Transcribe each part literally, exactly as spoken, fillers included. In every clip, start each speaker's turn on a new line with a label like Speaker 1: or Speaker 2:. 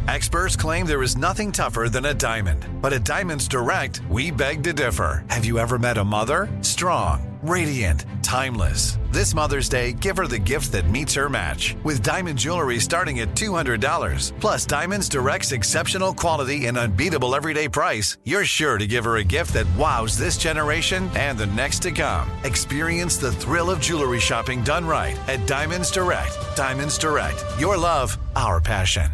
Speaker 1: Experts claim there is nothing tougher than a diamond. But at Diamonds Direct, we beg to differ. Have you ever met a mother? Strong, radiant, timeless. This Mother's Day, give her the gift that meets her match. With diamond jewelry starting at two hundred dollars. Plus Diamonds Direct's exceptional quality and unbeatable everyday price, you're sure to give her a gift that wows this generation and the next to come. Experience the thrill of jewelry shopping done right at Diamonds Direct. Diamonds Direct. Your love, our passion.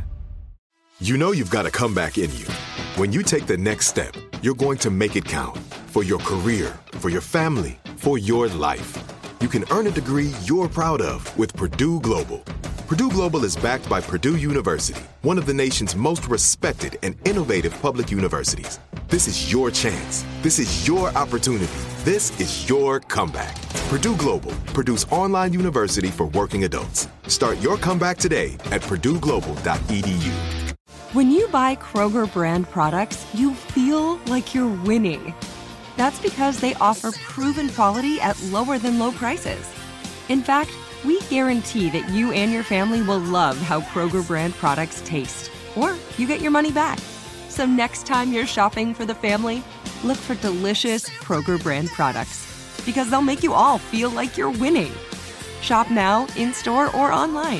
Speaker 2: You know you've got a comeback in you. When you take the next step, you're going to make it count. For your career, for your family, for your life. You can earn a degree you're proud of with Purdue Global. Purdue Global is backed by Purdue University, one of the nation's most respected and innovative public universities. This is your chance. This is your opportunity. This is your comeback. Purdue Global, Purdue's online university for working adults. Start your comeback today at purdue global dot e d u.
Speaker 3: When you buy Kroger brand products, you feel like you're winning. That's because they offer proven quality at lower than low prices. In fact, we guarantee that you and your family will love how Kroger brand products taste, or you get your money back. So next time you're shopping for the family, look for delicious Kroger brand products, because they'll make you all feel like you're winning. Shop now, in-store, or online.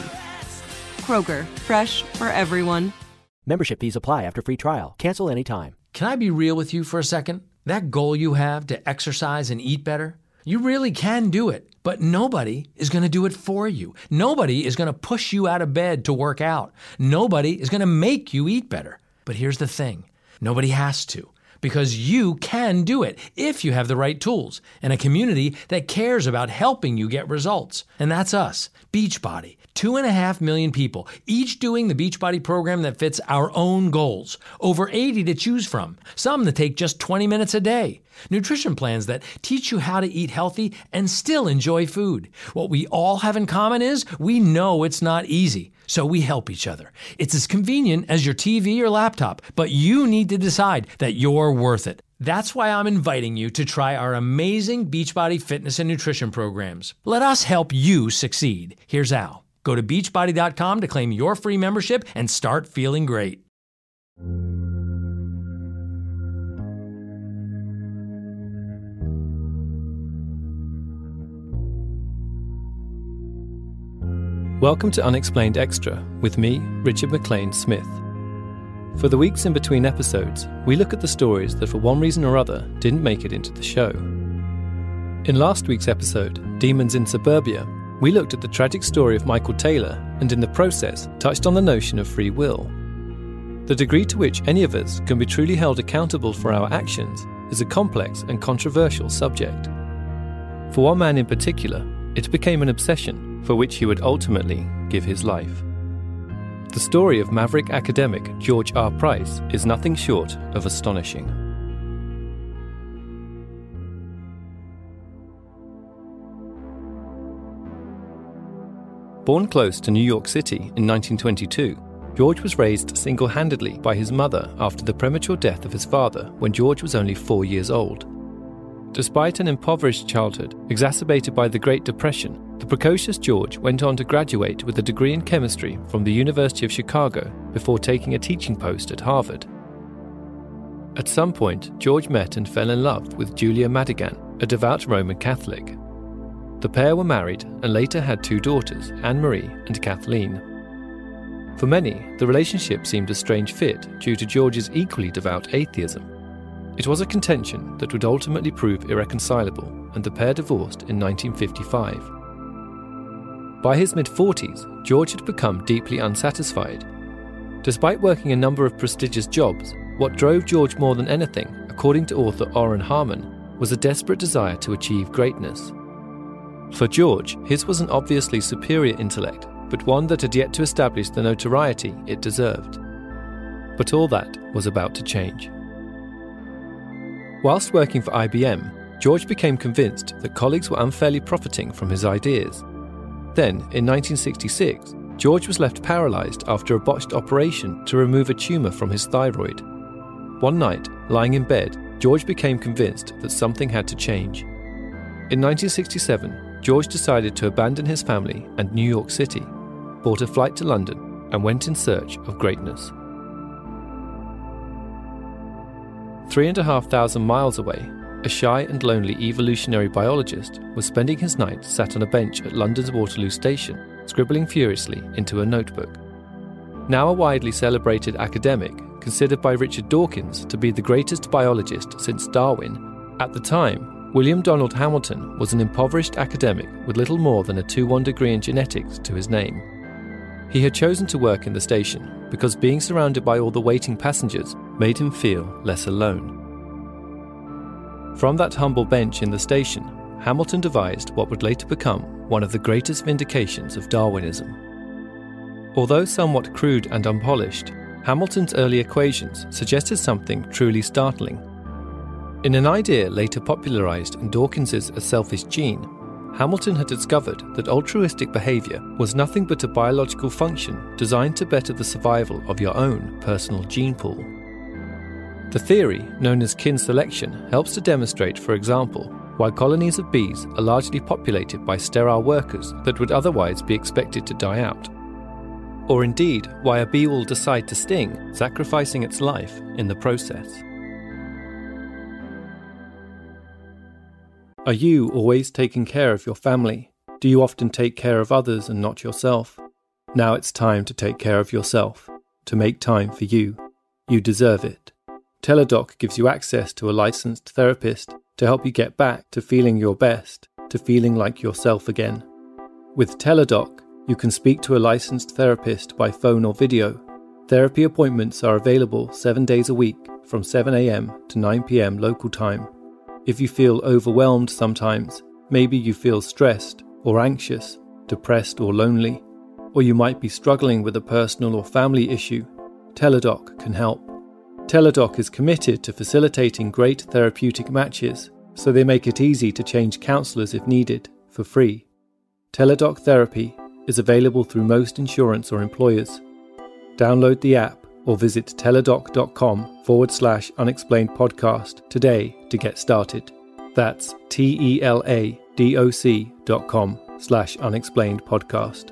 Speaker 3: Kroger, fresh for everyone.
Speaker 4: Membership fees apply after free trial. Cancel anytime.
Speaker 5: Can I be real with you for a second? That goal you have to exercise and eat better, you really can do it, but nobody is going to do it for you. Nobody is going to push you out of bed to work out. Nobody is going to make you eat better. But here's the thing. Nobody has to, because you can do it if you have the right tools and a community that cares about helping you get results. And that's us, Beachbody. Two and a half million people, each doing the Beachbody program that fits our own goals. Over eighty to choose from, some that take just twenty minutes a day. Nutrition plans that teach you how to eat healthy and still enjoy food. What we all have in common is we know it's not easy, so we help each other. It's as convenient as your T V or laptop, but you need to decide that you're worth it. That's why I'm inviting you to try our amazing Beachbody fitness and nutrition programs. Let us help you succeed. Here's how. Go to beachbody dot com to claim your free membership and start feeling great.
Speaker 6: Welcome to Unexplained Extra with me, Richard McLean Smith. For the weeks in between episodes, we look at the stories that for one reason or other didn't make it into the show. In last week's episode, Demons in Suburbia, we looked at the tragic story of Michael Taylor and in the process touched on the notion of free will. The degree to which any of us can be truly held accountable for our actions is a complex and controversial subject. For one man in particular, it became an obsession for which he would ultimately give his life. The story of maverick academic George R. Price is nothing short of astonishing. Born close to New York City in nineteen twenty-two, George was raised single-handedly by his mother after the premature death of his father when George was only four years old. Despite an impoverished childhood exacerbated by the Great Depression, the precocious George went on to graduate with a degree in chemistry from the University of Chicago before taking a teaching post at Harvard. At some point, George met and fell in love with Julia Madigan, a devout Roman Catholic. The pair were married and later had two daughters, Anne-Marie and Kathleen. For many, the relationship seemed a strange fit due to George's equally devout atheism. It was a contention that would ultimately prove irreconcilable, and the pair divorced in nineteen fifty-five. By his mid-forties, George had become deeply unsatisfied. Despite working a number of prestigious jobs, what drove George more than anything, according to author Oren Harman, was a desperate desire to achieve greatness. For George, his was an obviously superior intellect, but one that had yet to establish the notoriety it deserved. But all that was about to change. Whilst working for I B M, George became convinced that colleagues were unfairly profiting from his ideas. Then, in nineteen sixty-six, George was left paralysed after a botched operation to remove a tumour from his thyroid. One night, lying in bed, George became convinced that something had to change. In nineteen sixty-seven, George decided to abandon his family and New York City, bought a flight to London, and went in search of greatness. Three and a half thousand miles away, a shy and lonely evolutionary biologist was spending his night sat on a bench at London's Waterloo Station, scribbling furiously into a notebook. Now a widely celebrated academic, considered by Richard Dawkins to be the greatest biologist since Darwin, at the time, William Donald Hamilton was an impoverished academic with little more than a two one degree in genetics to his name. He had chosen to work in the station because being surrounded by all the waiting passengers made him feel less alone. From that humble bench in the station, Hamilton devised what would later become one of the greatest vindications of Darwinism. Although somewhat crude and unpolished, Hamilton's early equations suggested something truly startling. In an idea later popularised in Dawkins's A Selfish Gene, Hamilton had discovered that altruistic behaviour was nothing but a biological function designed to better the survival of your own personal gene pool. The theory, known as kin selection, helps to demonstrate, for example, why colonies of bees are largely populated by sterile workers that would otherwise be expected to die out. Or indeed, why a bee will decide to sting, sacrificing its life in the process. Are you always taking care of your family? Do you often take care of others and not yourself? Now it's time to take care of yourself, to make time for you. You deserve it. Teladoc gives you access to a licensed therapist to help you get back to feeling your best, to feeling like yourself again. With Teladoc, you can speak to a licensed therapist by phone or video. Therapy appointments are available seven days a week from seven a.m. to nine p.m. local time. If you feel overwhelmed sometimes, maybe you feel stressed or anxious, depressed or lonely, or you might be struggling with a personal or family issue, Teladoc can help. Teladoc is committed to facilitating great therapeutic matches, so they make it easy to change counsellors if needed, for free. Teladoc Therapy is available through most insurance or employers. Download the app or visit teladoc.com forward slash unexplained podcast today to get started. That's T-E-L-A-D-O-C dot com slash unexplained podcast.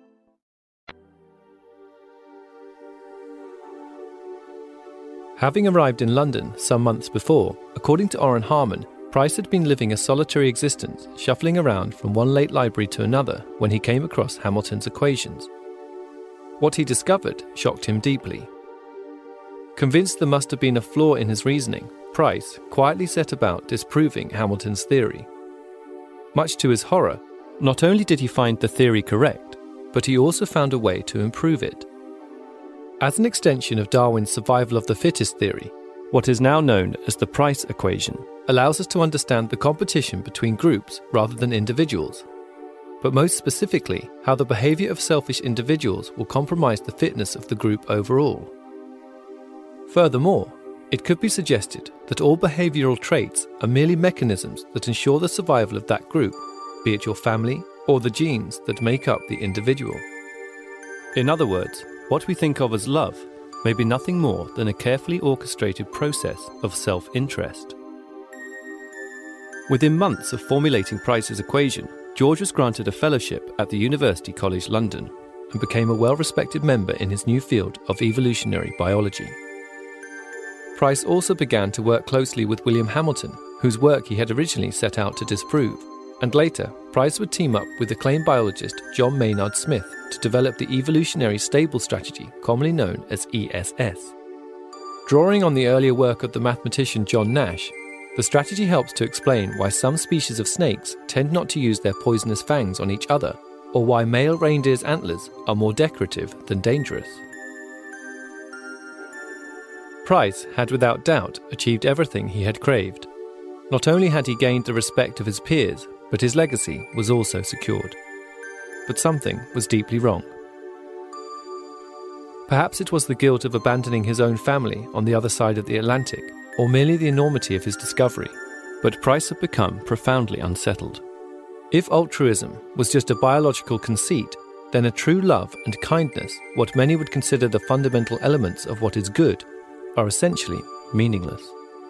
Speaker 6: Having arrived in London some months before, according to Oren Harman, Price had been living a solitary existence, shuffling around from one late library to another when he came across Hamilton's equations. What he discovered shocked him deeply. Convinced there must have been a flaw in his reasoning, Price quietly set about disproving Hamilton's theory. Much to his horror, not only did he find the theory correct, but he also found a way to improve it. As an extension of Darwin's survival of the fittest theory, what is now known as the Price equation allows us to understand the competition between groups rather than individuals, but most specifically how the behaviour of selfish individuals will compromise the fitness of the group overall. Furthermore, it could be suggested that all behavioural traits are merely mechanisms that ensure the survival of that group, be it your family or the genes that make up the individual. In other words, what we think of as love may be nothing more than a carefully orchestrated process of self-interest. Within months of formulating Price's equation, George was granted a fellowship at the University College London and became a well-respected member in his new field of evolutionary biology. Price also began to work closely with William Hamilton, whose work he had originally set out to disprove, and later Price would team up with acclaimed biologist John Maynard Smith to develop the evolutionary stable strategy commonly known as E S S. Drawing on the earlier work of the mathematician John Nash, the strategy helps to explain why some species of snakes tend not to use their poisonous fangs on each other, or why male reindeer's antlers are more decorative than dangerous. Price had without doubt achieved everything he had craved. Not only had he gained the respect of his peers, but his legacy was also secured. But something was deeply wrong. Perhaps it was the guilt of abandoning his own family on the other side of the Atlantic, or merely the enormity of his discovery, but Price had become profoundly unsettled. If altruism was just a biological conceit, then a true love and kindness, what many would consider the fundamental elements of what is good, are essentially meaningless.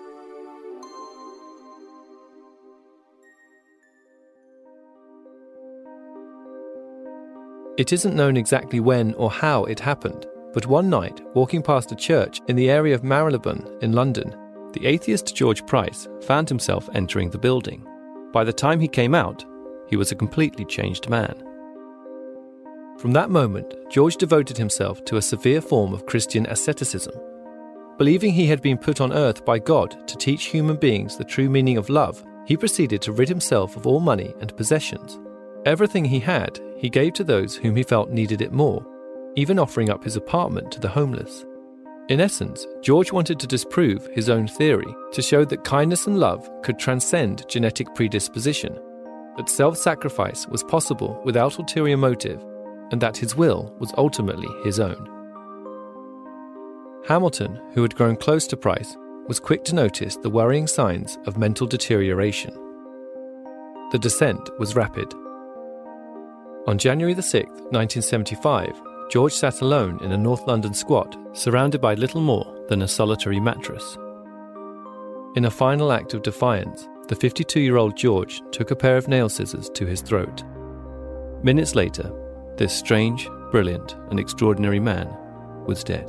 Speaker 6: It isn't known exactly when or how it happened, but one night, walking past a church in the area of Marylebone in London, the atheist George Price found himself entering the building. By the time he came out, he was a completely changed man. From that moment, George devoted himself to a severe form of Christian asceticism. Believing he had been put on earth by God to teach human beings the true meaning of love, he proceeded to rid himself of all money and possessions. Everything he had, he gave to those whom he felt needed it more, even offering up his apartment to the homeless. In essence, George wanted to disprove his own theory to show that kindness and love could transcend genetic predisposition, that self-sacrifice was possible without ulterior motive, and that his will was ultimately his own. Hamilton, who had grown close to Price, was quick to notice the worrying signs of mental deterioration. The descent was rapid. On January the sixth, nineteen seventy-five, George sat alone in a North London squat, surrounded by little more than a solitary mattress. In a final act of defiance, the fifty-two-year-old George took a pair of nail scissors to his throat. Minutes later, this strange, brilliant, and extraordinary man was dead.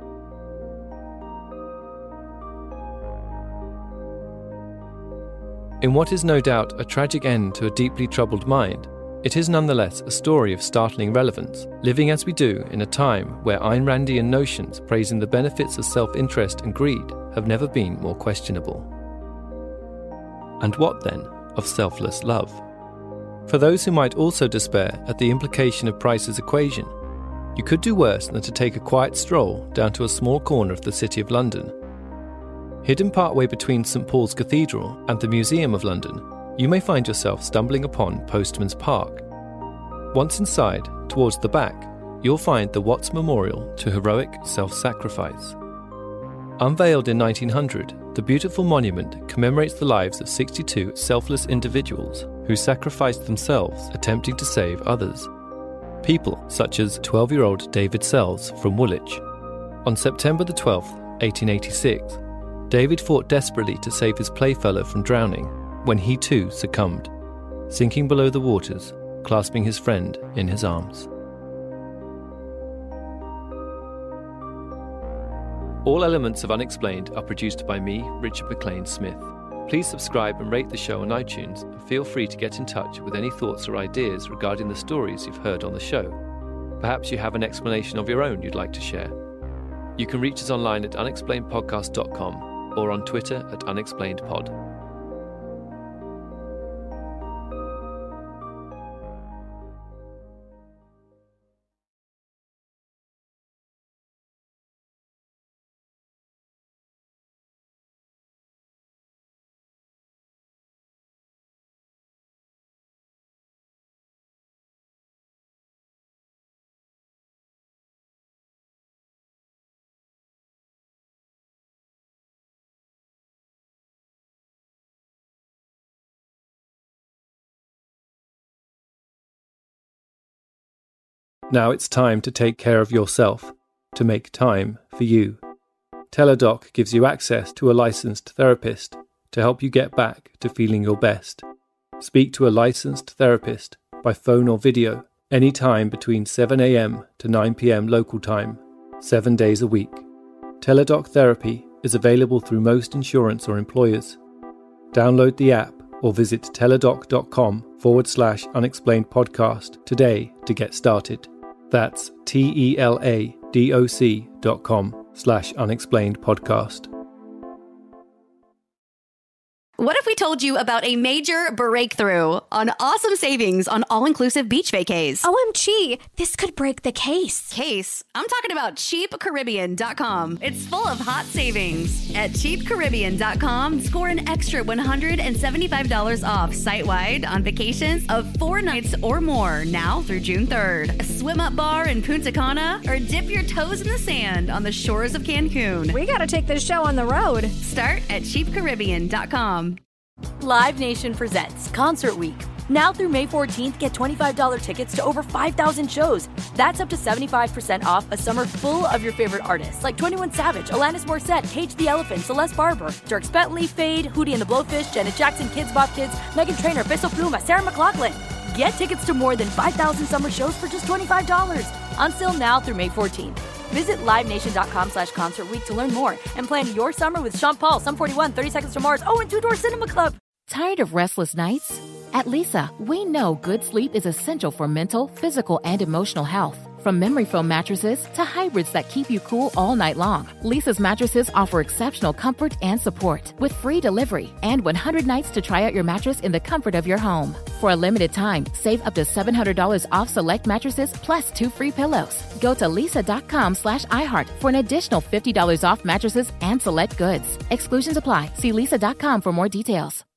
Speaker 6: In what is no doubt a tragic end to a deeply troubled mind, it is nonetheless a story of startling relevance, living as we do in a time where Ayn Randian notions praising the benefits of self-interest and greed have never been more questionable. And what then of selfless love? For those who might also despair at the implication of Price's equation, you could do worse than to take a quiet stroll down to a small corner of the City of London. Hidden partway between St Paul's Cathedral and the Museum of London, you may find yourself stumbling upon Postman's Park. Once inside, towards the back, you'll find the Watts Memorial to Heroic Self-Sacrifice. Unveiled in nineteen hundred, the beautiful monument commemorates the lives of sixty-two selfless individuals who sacrificed themselves attempting to save others. People such as twelve-year-old David Sells from Woolwich. On September the twelfth, eighteen eighty-six, David fought desperately to save his playfellow from drowning when he too succumbed, sinking below the waters, clasping his friend in his arms. All elements of Unexplained are produced by me, Richard McLean Smith. Please subscribe and rate the show on iTunes, and feel free to get in touch with any thoughts or ideas regarding the stories you've heard on the show. Perhaps you have an explanation of your own you'd like to share. You can reach us online at unexplained podcast dot com or on Twitter at unexplainedpod. Now it's time to take care of yourself, to make time for you. Teladoc gives you access to a licensed therapist to help you get back to feeling your best. Speak to a licensed therapist by phone or video anytime between seven a.m. to nine p.m. local time, seven days a week. Teladoc Therapy is available through most insurance or employers. Download the app or visit teladoc.com forward slash unexplained podcast today to get started. That's T-E-L-A-D-O-C dot com slash unexplained podcast.
Speaker 7: What if we told you about a major breakthrough on awesome savings on all-inclusive beach vacays?
Speaker 8: O M G, this could break the case.
Speaker 7: Case? I'm talking about cheap caribbean dot com. It's full of hot savings. At cheap caribbean dot com, score an extra one hundred seventy-five dollars off site-wide on vacations of four nights or more now through June third. A swim-up bar in Punta Cana, or dip your toes in the sand on the shores of Cancun.
Speaker 8: We gotta take this show on the road.
Speaker 7: Start at cheap caribbean dot com.
Speaker 9: Live Nation presents Concert Week. Now through May fourteenth, get twenty-five dollars tickets to over five thousand shows. That's up to seventy-five percent off a summer full of your favorite artists like twenty-one Savage, Alanis Morissette, Cage the Elephant, Celeste Barber, Dierks Bentley, Fade, Hootie and the Blowfish, Janet Jackson, Kids Bop Kids, Meghan Trainor, Peso Pluma, Sarah McLachlan. Get tickets to more than five thousand summer shows for just twenty-five dollars. On sale now through May fourteenth. Visit LiveNation.com slash Concert Week to learn more and plan your summer with Sean Paul, Sum forty-one, thirty Seconds to Mars, oh, and Two Door Cinema Club.
Speaker 10: Tired of restless nights? At Leesa, we know good sleep is essential for mental, physical, and emotional health. From memory foam mattresses to hybrids that keep you cool all night long, Leesa's mattresses offer exceptional comfort and support with free delivery and one hundred nights to try out your mattress in the comfort of your home. For a limited time, save up to seven hundred dollars off select mattresses plus two free pillows. Go to leesa.com slash iHeart for an additional fifty dollars off mattresses and select goods. Exclusions apply. See leesa dot com for more details.